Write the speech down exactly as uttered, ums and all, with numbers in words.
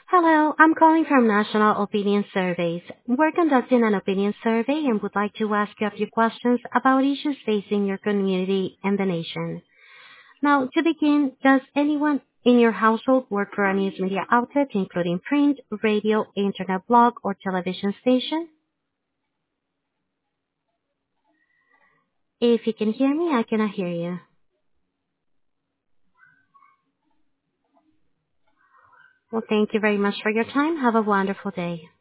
Hello, I'm calling from National Opinion Surveys. We're conducting an opinion survey and would like to ask you a few questions about issues facing your community and the nation. Now, to begin, does anyone in your household work for a news media outlet, including print, radio, internet blog, or television station? If you can hear me, I cannot hear you. Well, thank you very much for your time. Have a wonderful day.